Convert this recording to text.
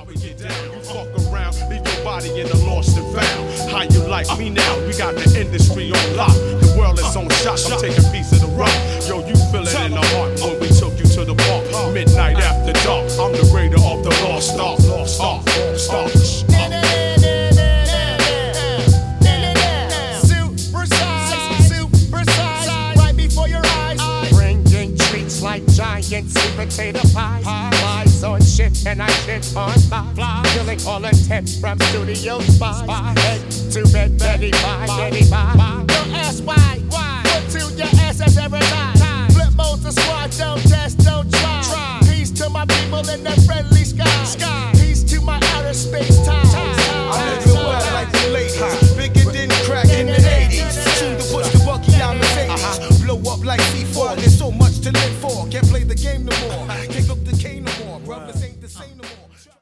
we get down. You fuck around, leave your body in the lost and found. How you like me now? We got the industry on lock. The world is on shot. I'm taking a piece of the rock. Yo, you feel it in the heart when we took you to the park. Midnight after dark. I'm the raider of the lost ark. Lost ark. Lost ark. Like giant sweet potato pies. Flies on shit and I shit on flies. Killing all intent from studio spies. Head to bed, Betty Bye, Betty Bye. Don't ask why. Put to your ass as every time. Flip modes the squad, don't test, don't try. Peace to my people in the friendly sky.